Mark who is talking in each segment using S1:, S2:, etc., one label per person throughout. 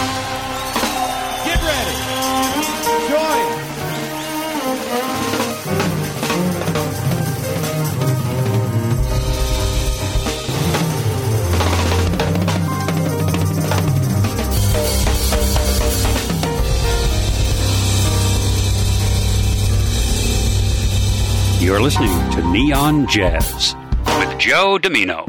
S1: Get ready. Join.
S2: You're listening to Neon Jazz with Joe Domino.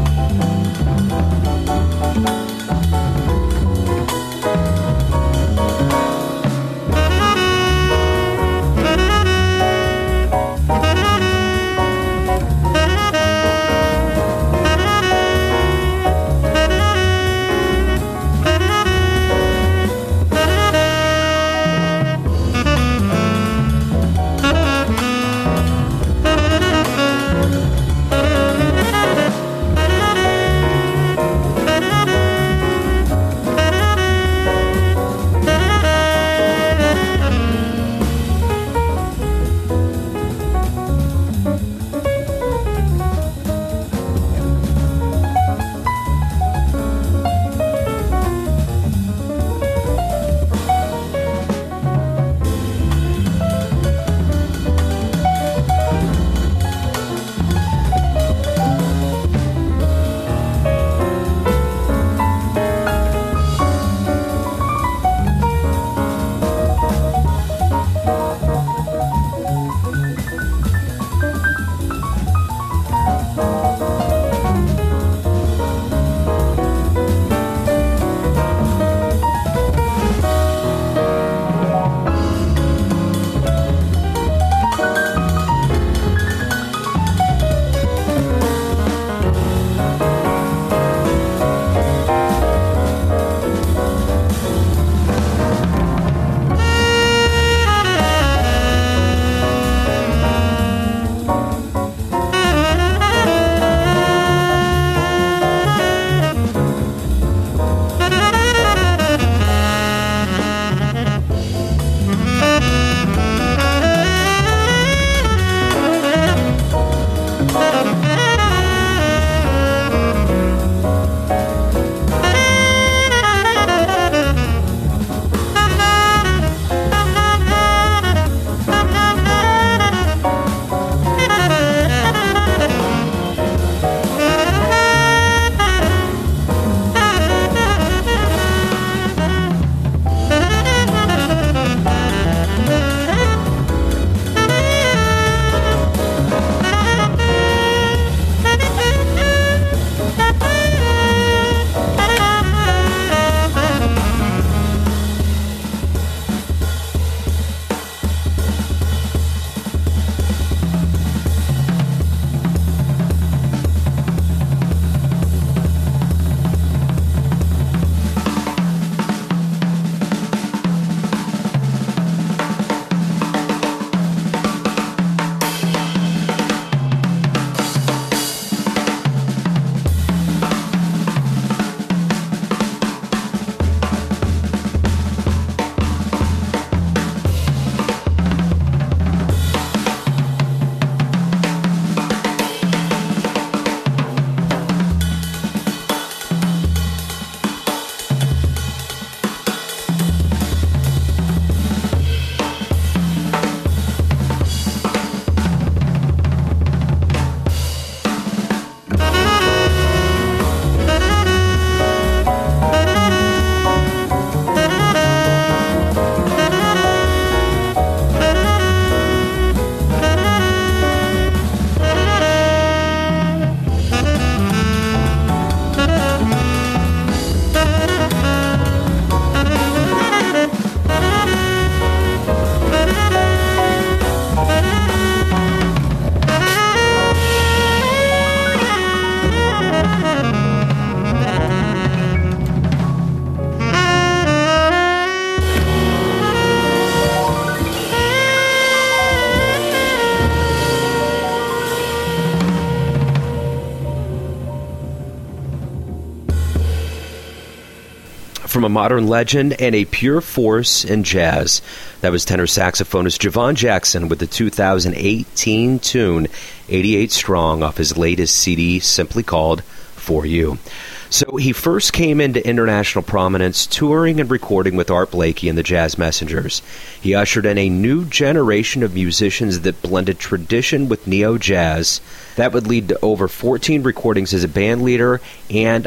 S3: From a modern legend and a pure force in jazz. That was tenor saxophonist Javon Jackson with the 2018 tune 88 Strong off his latest CD, simply called for you. So he first came into international prominence touring and recording with Art Blakey and the Jazz Messengers. He ushered in a new generation of musicians that blended tradition with neo-jazz. That would lead to over 14 recordings as a band leader and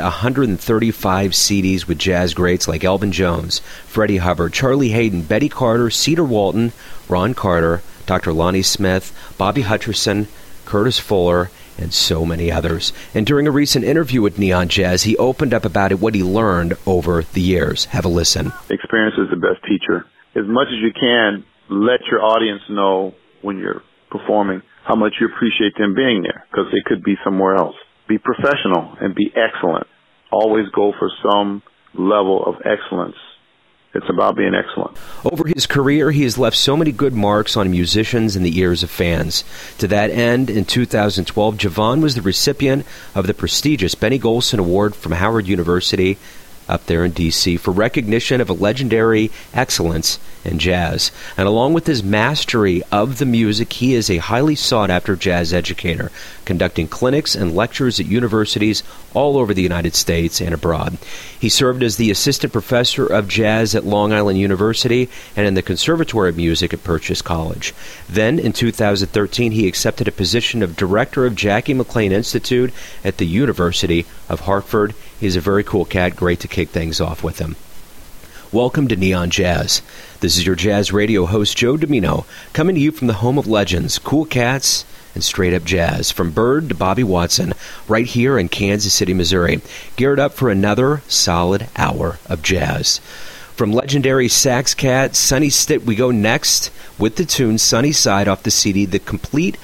S3: 135 CDs with jazz greats like Elvin Jones, Freddie Hubbard, Charlie Hayden, Betty Carter, Cedar Walton, Ron Carter, Dr. Lonnie Smith, Bobby Hutcherson, Curtis Fuller, and so many others. And during a recent interview with Neon Jazz, he opened up about what he learned over the years. Have a listen.
S4: Experience is the best teacher. As much as you can, let your audience know when you're performing how much you appreciate them being there, because they could be somewhere else. Be professional and be excellent. Always go for some level of excellence. It's about being excellent.
S3: Over his career, he has left so many good marks on musicians and the ears of fans. To that end, in 2012, Javon was the recipient of the prestigious Benny Golson Award from Howard University up there in D.C. for recognition of a legendary excellence in jazz. And along with his mastery of the music, he is a highly sought-after jazz educator, conducting clinics and lectures at universities all over the United States and abroad. He served as the assistant professor of jazz at Long Island University and in the Conservatory of Music at Purchase College. Then, in 2013, he accepted a position of director of Jackie McLean Institute at the University of Hartford. He's a very cool cat. Great to kick things off with him. Welcome to Neon Jazz. This is your jazz radio host, Joe Domino, coming to you from the home of legends, cool cats, and straight-up jazz, from Bird to Bobby Watson, right here in Kansas City, Missouri. Geared up for another solid hour of jazz. From legendary sax cat Sonny Stitt, we go next with the tune Sunny Side off the CD, the complete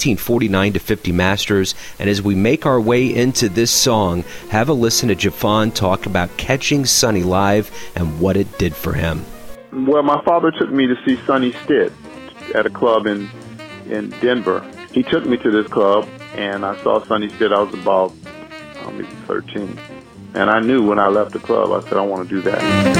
S3: 1949-50 masters. And as we make our way into this song, have a listen to Javon talk about catching Sonny live and what it did for him.
S4: Well, my father took me to see Sonny Stitt at a club in Denver. He took me to this club, and I saw Sonny Stitt. I was about maybe 13. And I knew when I left the club, I said, I want to do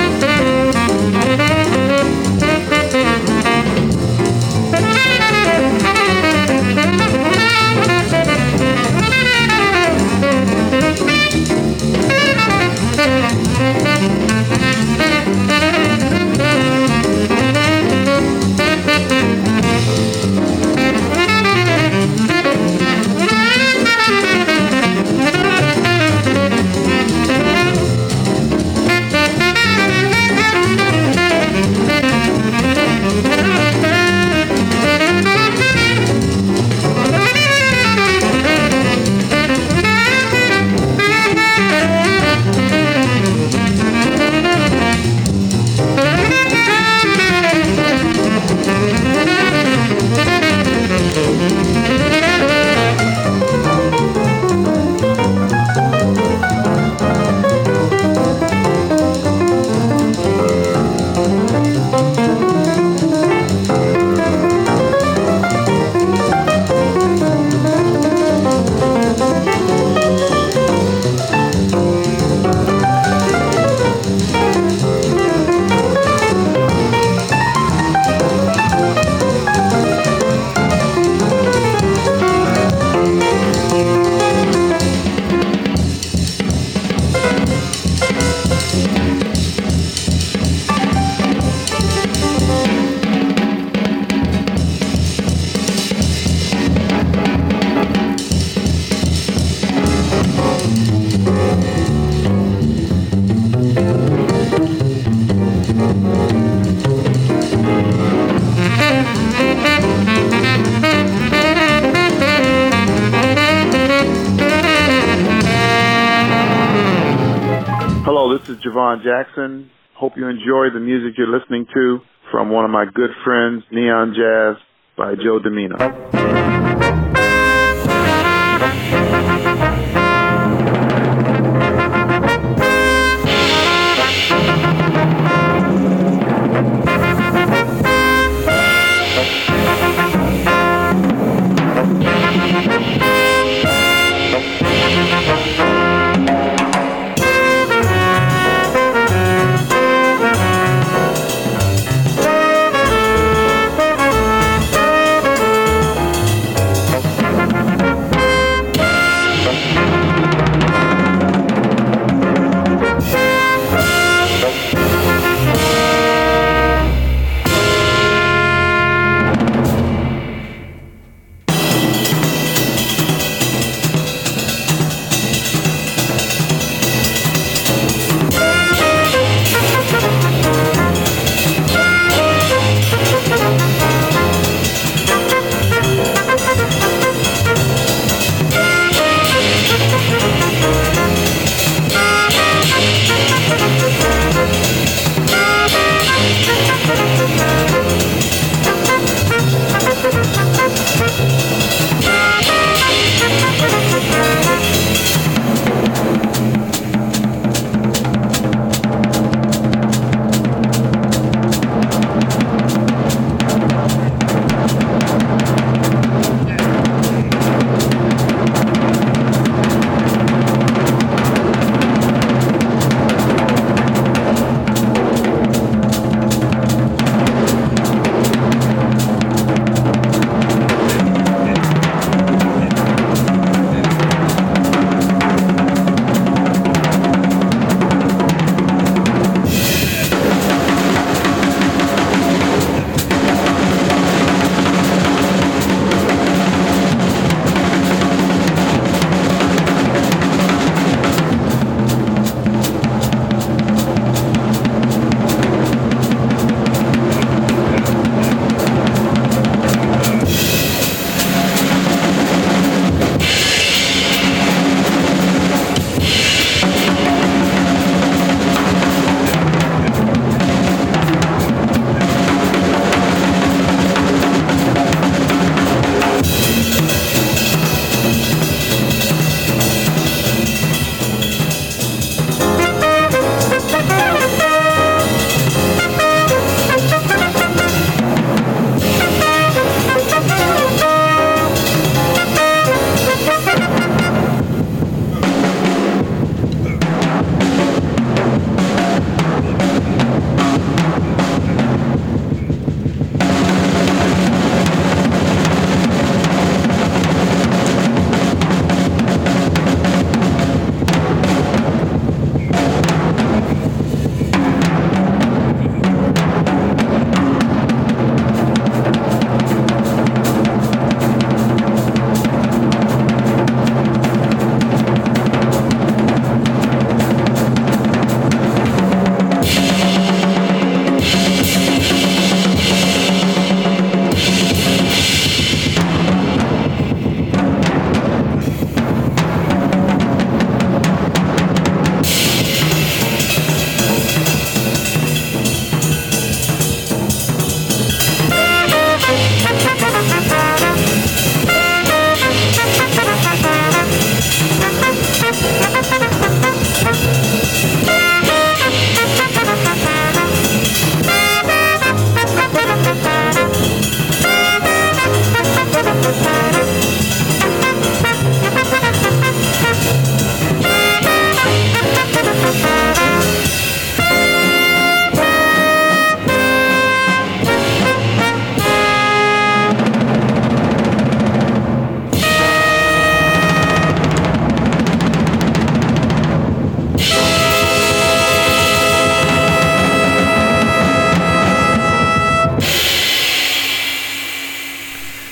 S4: Javon Jackson. Hope you enjoy the music you're listening to from one of my good friends, Neon Jazz by Joe Domino.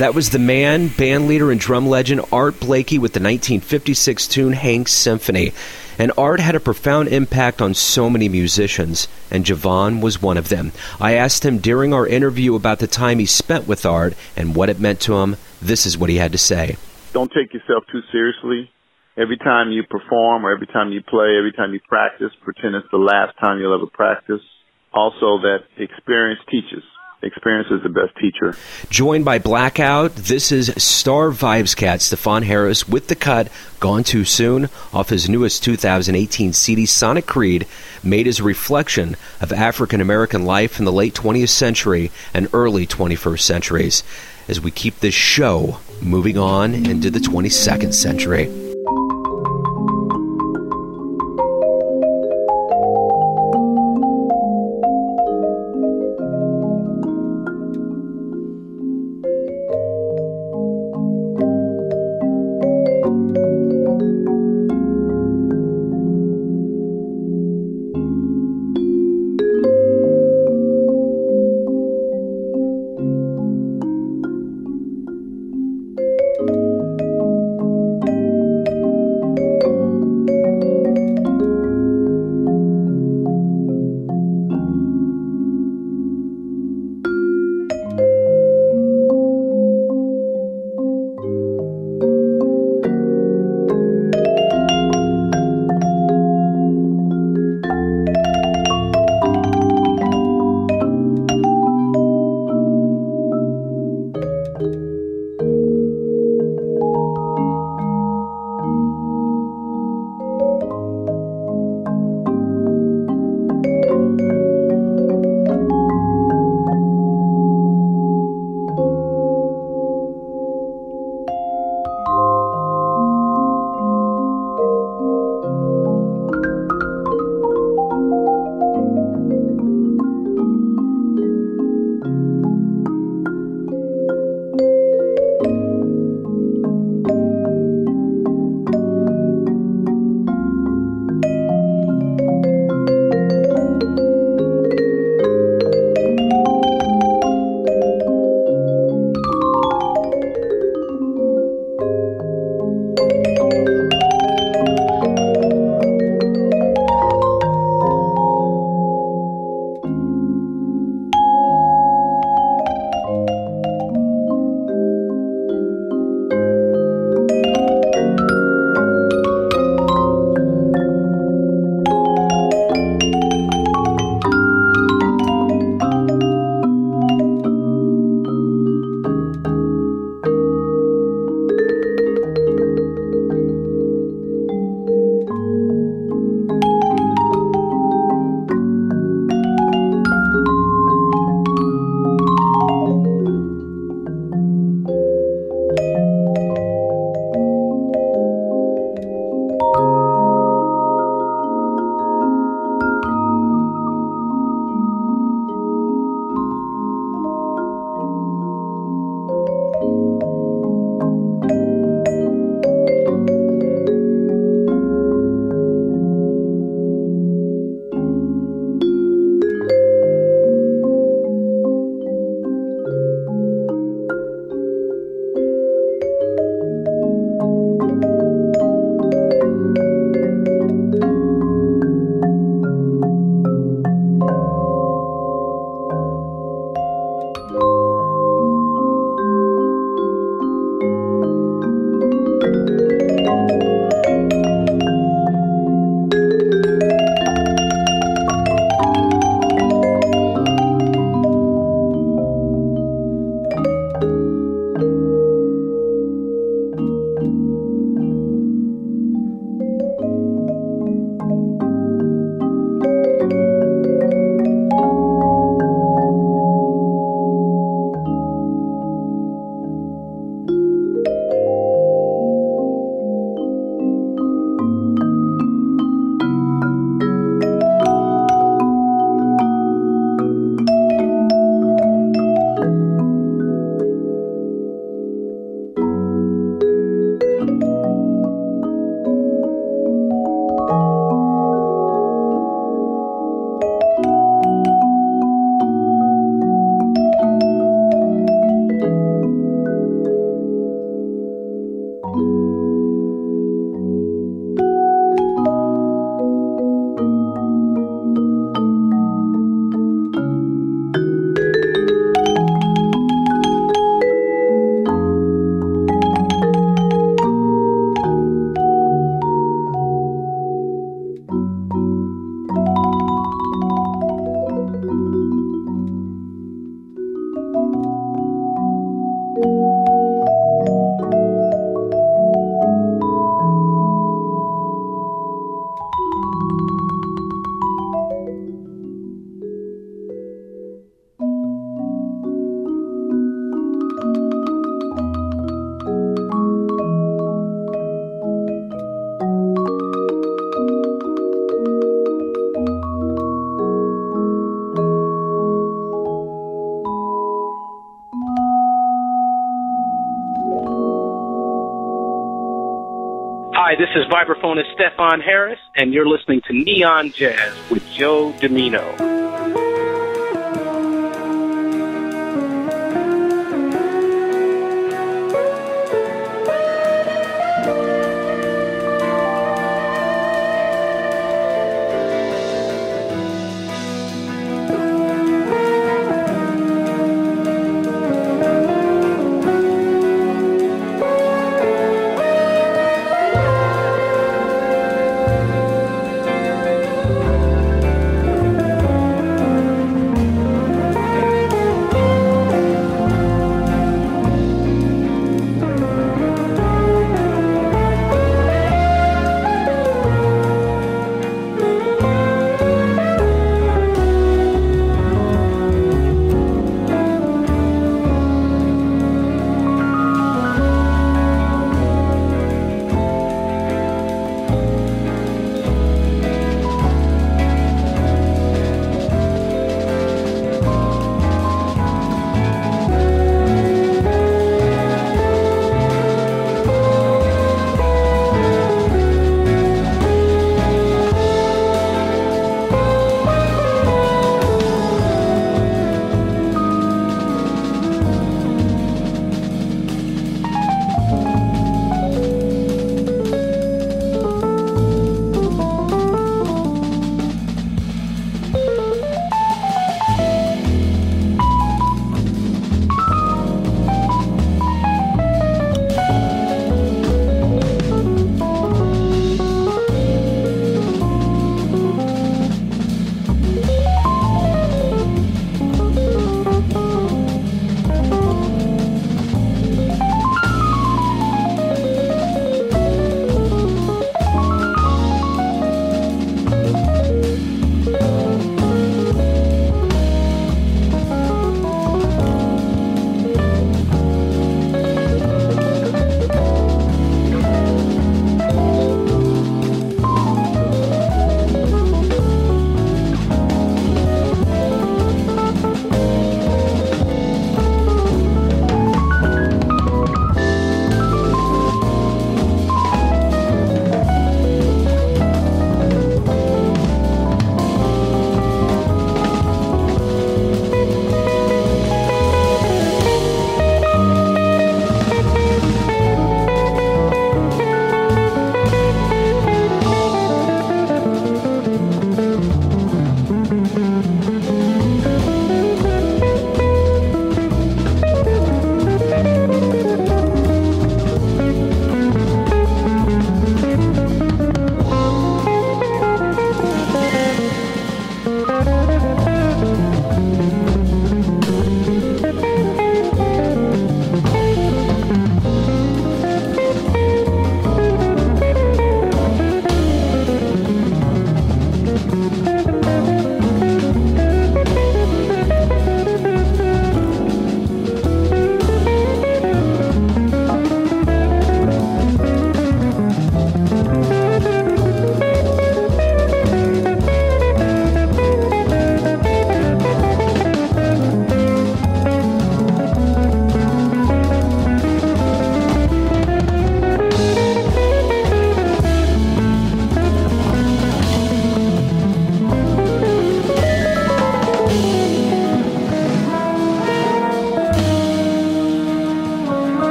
S3: That was the man, band leader, and drum legend Art Blakey with the 1956 tune Hank's Symphony. And Art had a profound impact on so many musicians, and Javon was one of them. I asked him during our interview about the time he spent with Art and what it meant to him. This is what he had to say.
S4: Don't take yourself too seriously. Every time you perform or every time you play, every time you practice, pretend it's the last time you'll ever practice. Also, that experience teaches. Experience is the best teacher.
S3: Joined by Blackout, this is Star Vibes cat Stephon Harris with the cut Gone Too Soon off his newest 2018 CD, Sonic Creed, made as a reflection of African-American life in the late 20th century and early 21st centuries, as we keep this show moving on into the 22nd century.
S5: Hi, this is vibraphonist Stefan Harris, and you're listening to Neon Jazz with Joe Domino.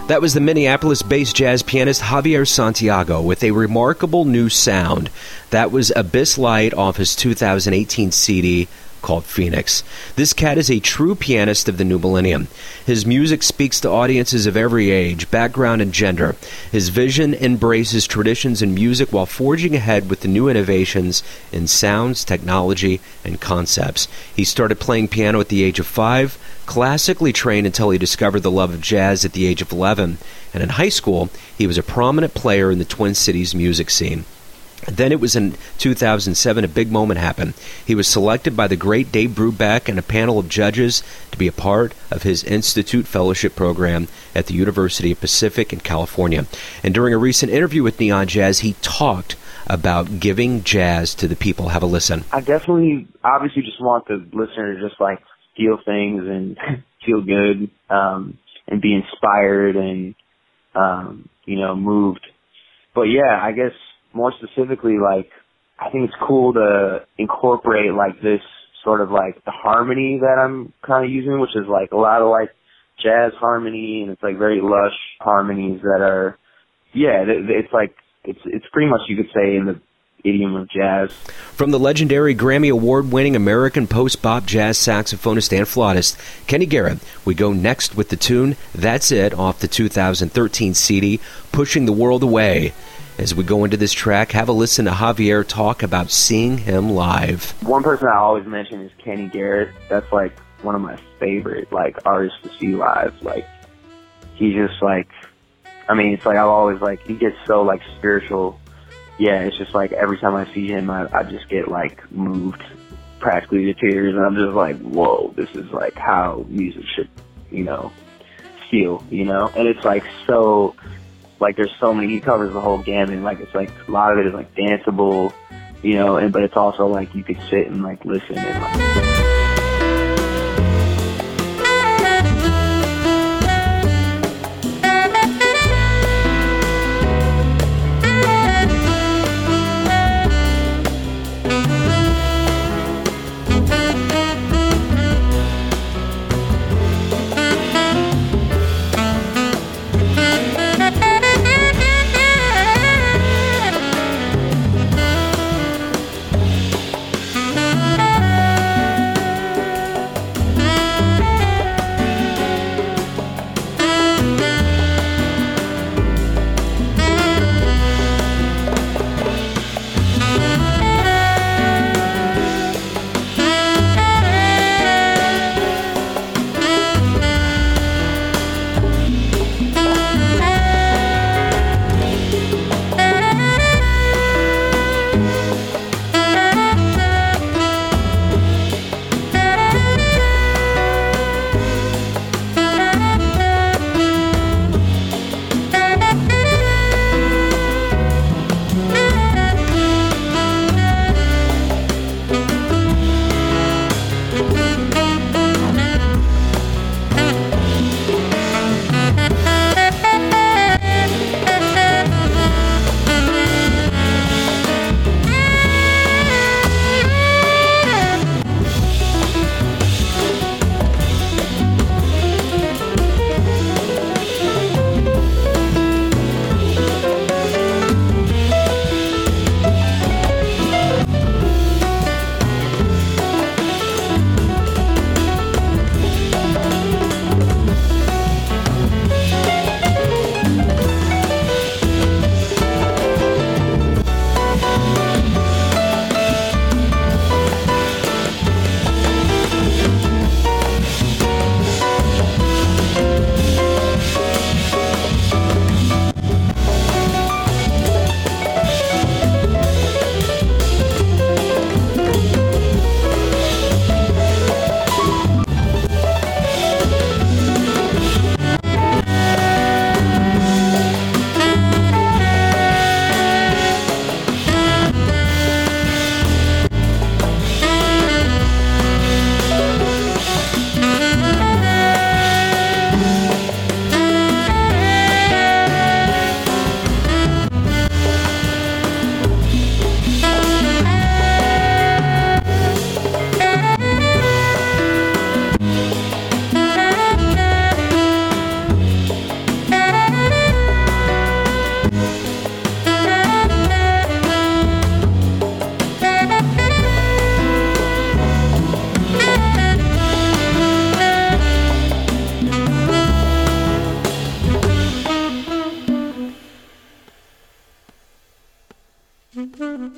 S3: That was the Minneapolis-based jazz pianist Javier Santiago with a remarkable new sound. That was Abyss Light off his 2018 CD called Phoenix. This cat is a true pianist of the new millennium. His music speaks to audiences of every age, background, and gender. His vision embraces traditions in music while forging ahead with the new innovations in sounds, technology, and concepts. He started playing piano at the age of 5, classically trained until he discovered the love of jazz at the age of 11, and in high school, he was a prominent player in the Twin Cities music scene. Then it was in 2007 a big moment happened. He was selected by the great Dave Brubeck and a panel of judges to be a part of his Institute Fellowship program at the University of Pacific in California. And during a recent interview with Neon Jazz, he talked about giving jazz to the people. Have a listen.
S6: I definitely, obviously, just want the listener to just like feel things and feel good, and be inspired and, moved. But yeah, I guess more specifically, like, I think it's cool to incorporate like this sort of like the harmony that I'm kind of using, which is like a lot of like jazz harmony, and it's like very lush harmonies that are, it's like, it's pretty much, you could say, in the idiom of jazz.
S3: From the legendary Grammy Award-winning American post-bop jazz saxophonist and flautist Kenny Garrett, we go next with the tune That's It off the 2013 CD, Pushing the World Away. As we go into this track, have a listen to Javier talk about seeing him live. One
S6: person I always mention is Kenny Garrett. That's like one of my favorite like artists to see live. Like, he's just like, I mean, it's like I've always like, he gets so like spiritual. Yeah, it's just like every time I see him, I just get like moved practically to tears, and I'm just like, whoa, this is like how music should, feel, and it's like so. Like, there's so many, he covers the whole gamut. Like, it's like, a lot of it is like danceable, but it's also like you could sit and like listen and like.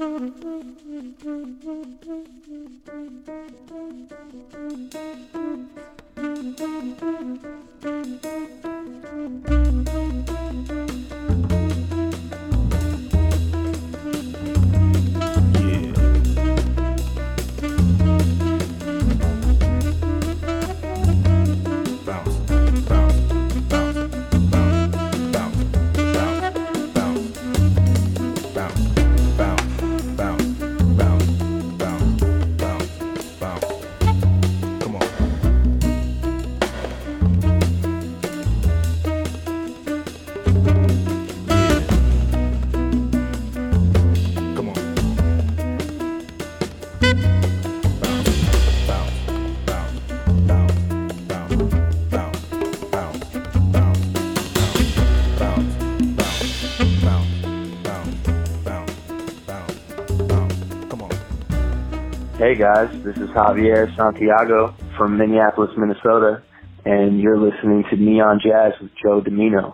S6: Hey guys, this is Javier Santiago from Minneapolis, Minnesota, and you're listening to Neon Jazz with Joe Domino.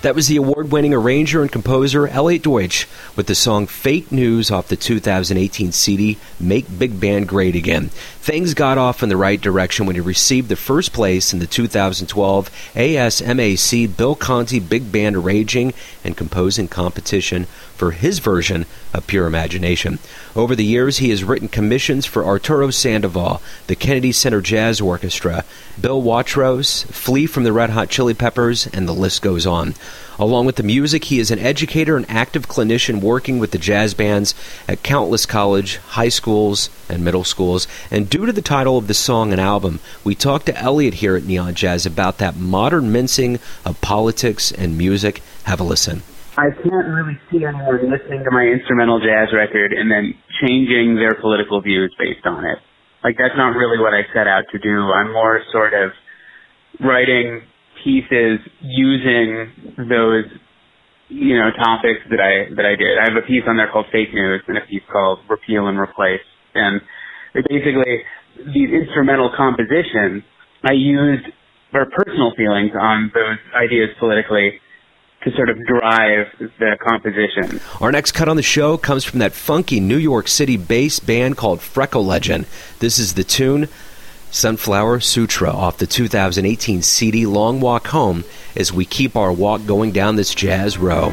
S3: That was the award-winning arranger and composer Elliot Deutsch with the song Fake News off the 2018 CD Make Big Band Great Again. Things got off in the right direction when he received the first place in the 2012 ASMAC Bill Conti Big Band Arranging and Composing Competition for his version of Pure Imagination. Over the years, he has written commissions for Arturo Sandoval, the Kennedy Center Jazz Orchestra, Bill Watrous, Flea from the Red Hot Chili Peppers, and the list goes on. Along with the music, he is an educator and active clinician working with the jazz bands at countless college, high schools, and middle schools. And due to the title of the song and album, we talked to Elliot here at Neon Jazz about that modern mincing of politics and music. Have a listen.
S6: I can't really see anyone listening to my instrumental jazz record and then changing their political views based on it. Like, that's not really what I set out to do. I'm more sort of writing pieces using those, topics that I did. I have a piece on there called Fake News and a piece called Repeal and Replace. And basically, these instrumental compositions, I used our personal feelings on those ideas politically to sort of drive the composition.
S3: Our next cut on the show comes from that funky New York City-based band called Freckle Legend. This is the tune Sunflower Sutra off the 2018 CD Long Walk Home as we keep our walk going down this jazz row.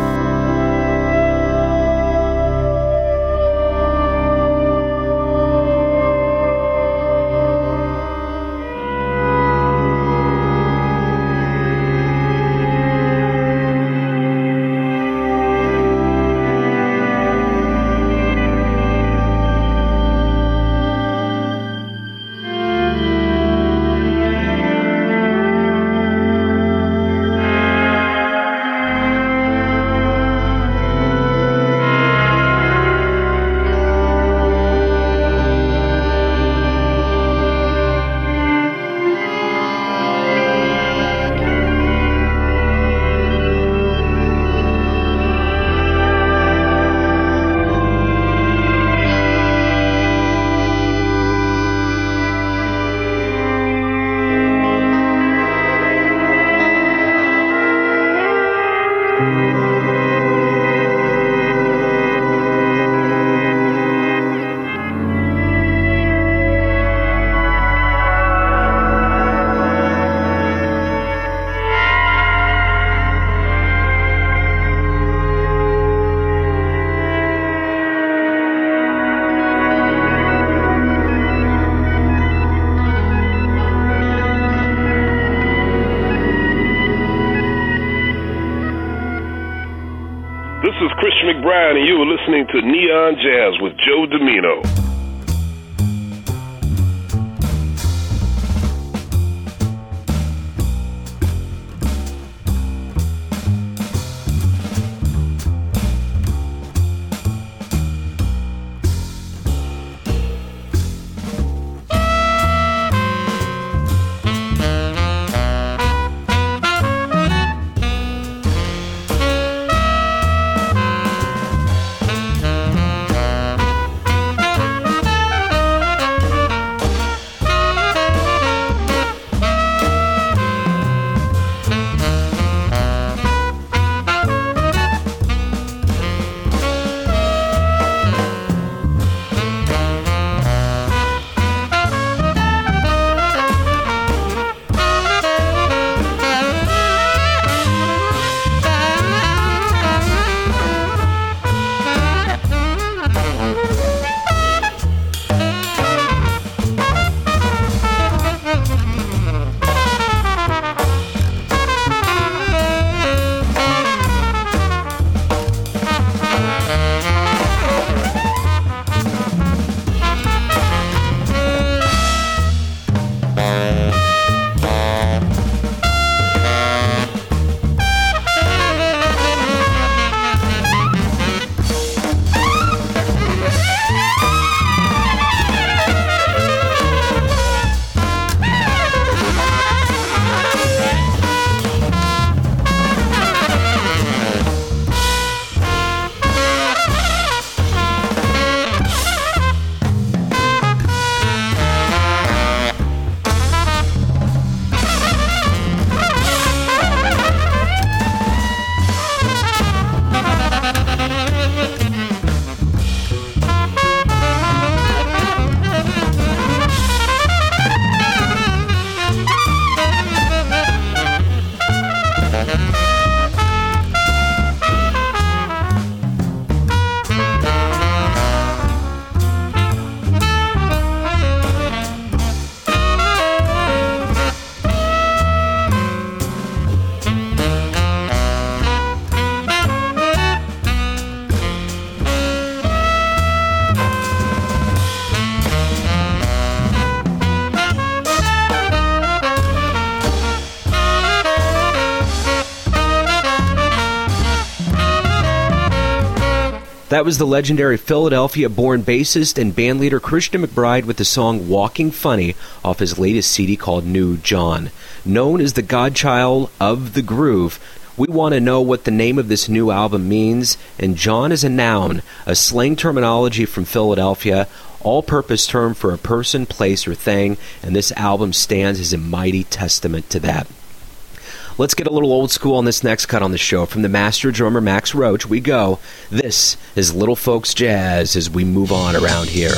S7: McBride, and you were listening to Neon Jazz with Joe Domino.
S3: That was the legendary Philadelphia-born bassist and bandleader Christian McBride with the song Walking Funny off his latest CD called New John. Known as the godchild of the groove, we want to know what the name of this new album means, and John is a noun, a slang terminology from Philadelphia, all-purpose term for a person, place, or thing, and this album stands as a mighty testament to that. Let's get a little old school on this next cut on the show. From the master drummer Max Roach, we go. This is Little Folks Jazz as we move on around here.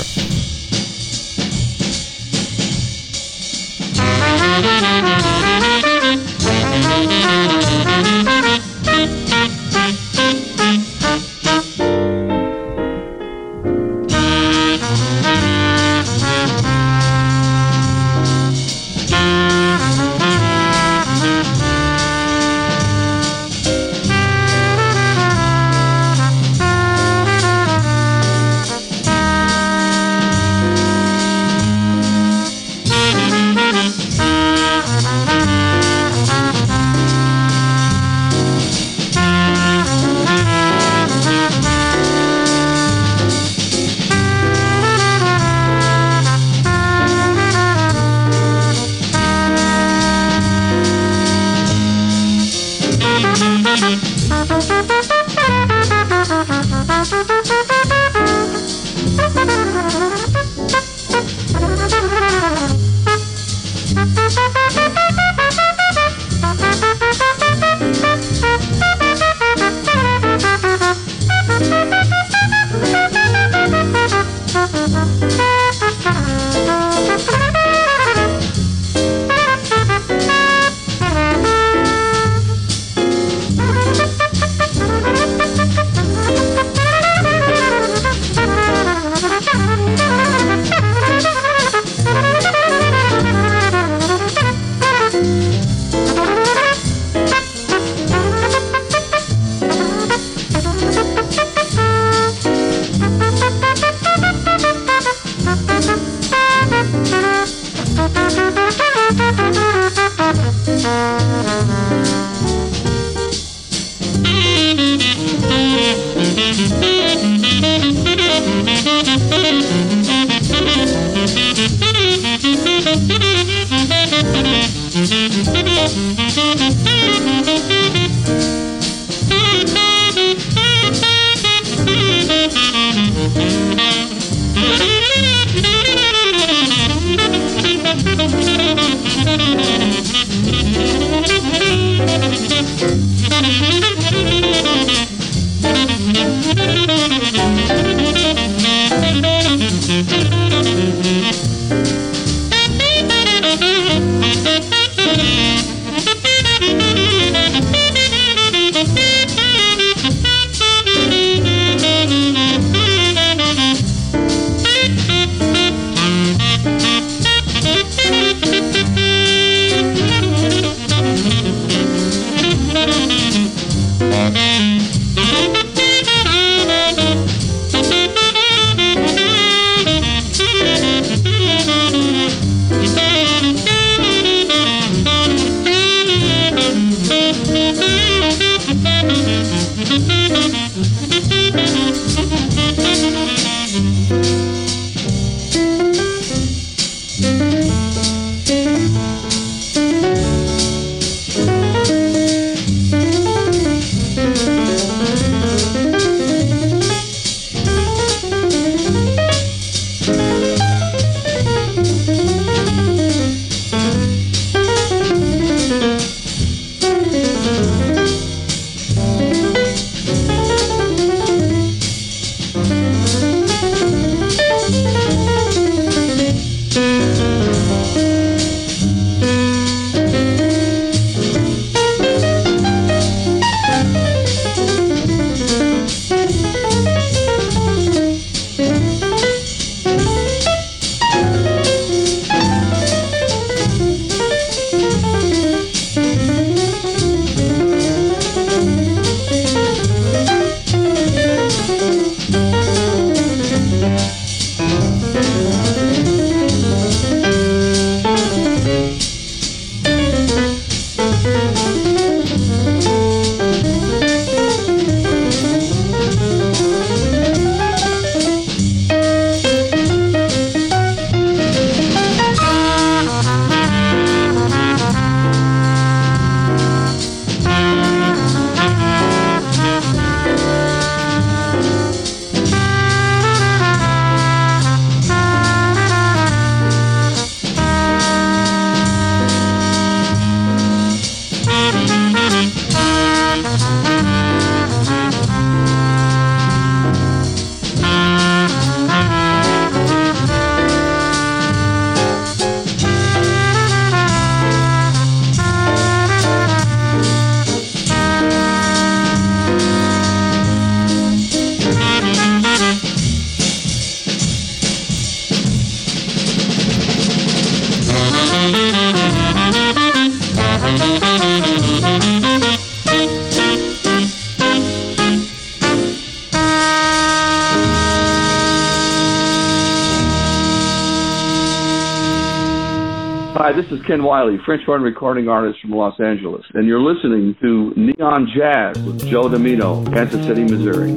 S8: Hi, this is Ken Wiley, French horn recording artist from Los Angeles, and you're listening to Neon Jazz with Joe Dimino, Kansas City, Missouri.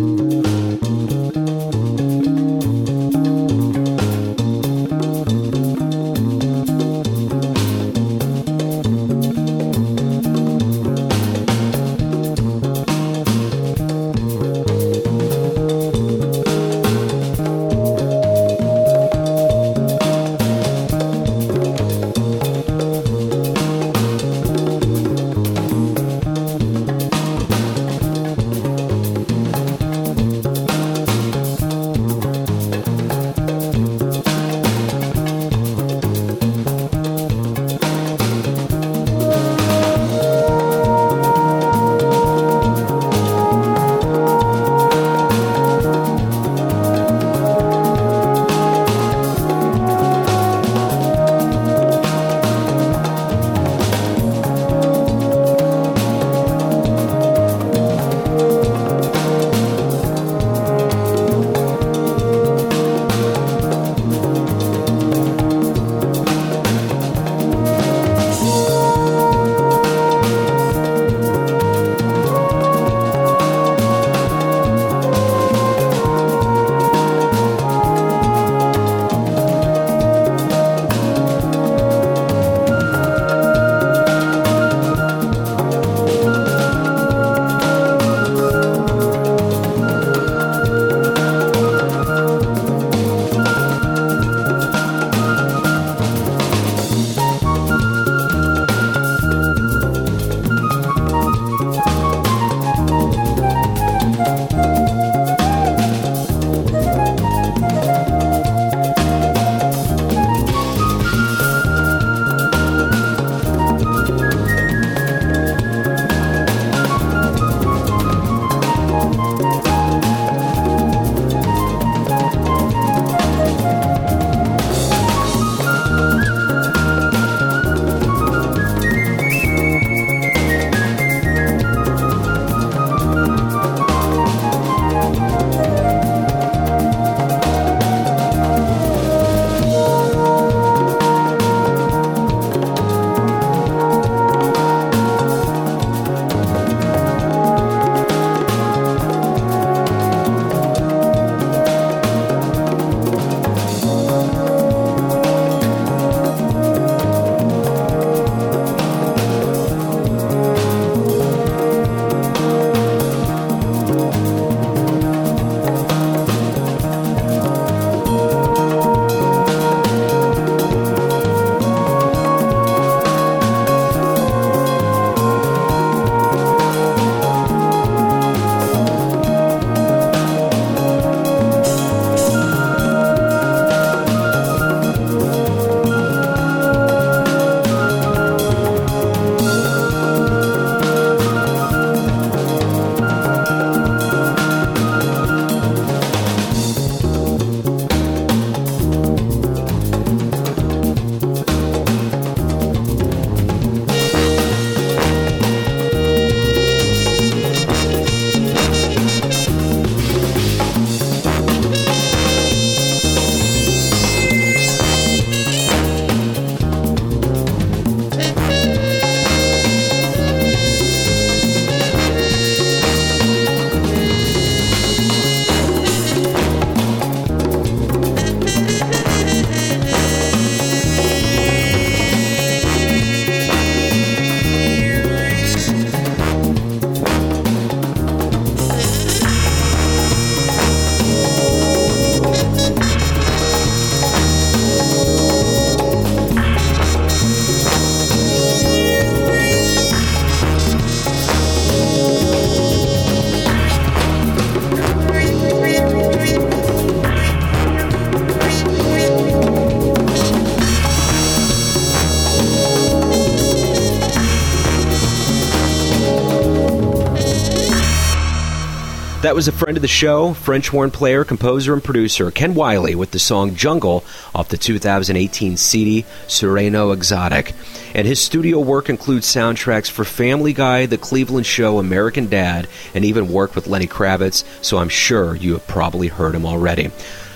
S3: That was a friend of the show, French horn player, composer, and producer Ken Wiley with the song Jungle off the 2018 CD Sereno Exotic. And his studio work includes soundtracks for Family Guy, The Cleveland Show, American Dad, and even worked with Lenny Kravitz, so I'm sure you have probably heard him already.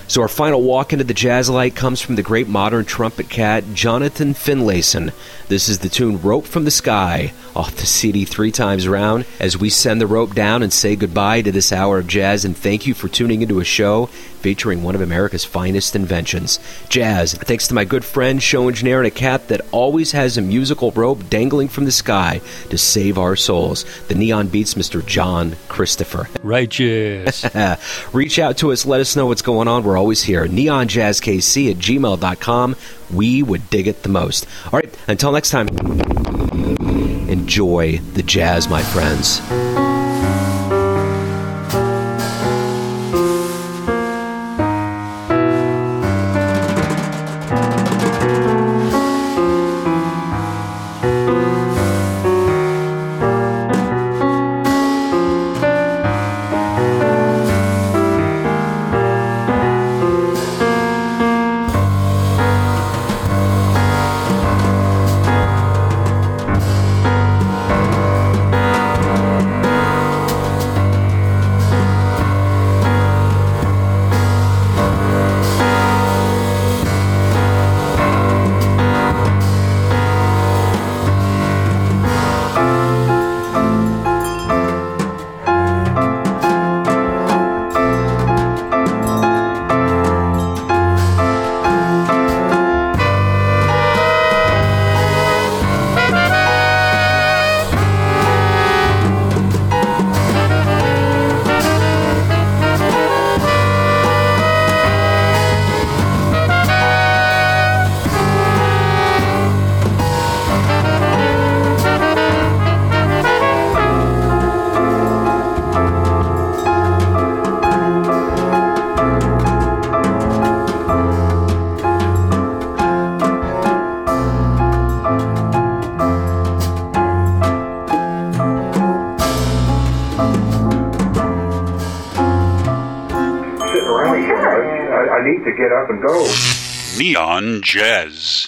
S3: So our final walk into the jazz light comes from the great modern trumpet cat, Jonathan Finlayson. This is the tune Rope from the Sky, off the CD 3 Times Round, as we send the rope down and say goodbye to this hour of jazz, and thank you for tuning into a show featuring one of America's finest inventions, jazz. Thanks to my good friend, show engineer, and a cat that always has a musical rope dangling from the sky to save our souls, the Neon Beats, Mr. John Christopher.
S2: Righteous.
S3: Reach out to us, let us know what's going on. We're always here. neonjazzkc@gmail.com. We would dig it the most. All right, until next time, enjoy the jazz, my friends.
S9: I need to get up and go.
S2: Neon Jazz.